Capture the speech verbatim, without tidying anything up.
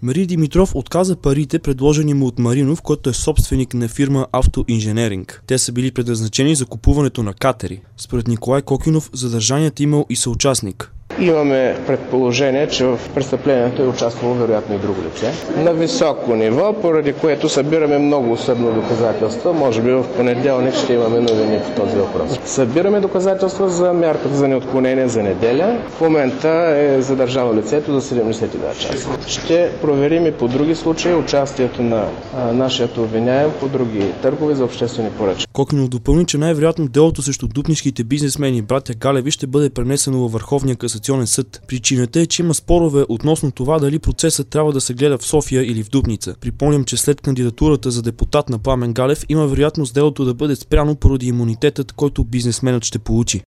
Мари Димитров отказа парите, предложени му от Маринов, който е собственик на фирма Автоинженеринг. Те са били предназначени за купуването на катери. Според Николай Кокинов, задържаният имал и съучастник. Имаме предположение, че в престъплението е участвало вероятно и друго лице на високо ниво, поради което събираме много усърдно доказателства. Може би в понеделник ще имаме новини по този въпрос. Събираме доказателства за мярката за неотклонение за неделя. В момента е задържано лицето за седемдесет и два часа. Ще проверим и по други случаи участието на а, нашия обвиняем по други търгове за обществени поръчки. Кокинов допълни, че най-вероятно делото срещу дупнишките бизнесмени братя Галеви ще бъде пренесено във Върховния касационен съд. Причината е, че има спорове относно това дали процесът трябва да се гледа в София или в Дупница. Припомням, че след кандидатурата за депутат на Пламен Галев има вероятност делото да бъде спряно поради имунитетът, който бизнесменът ще получи.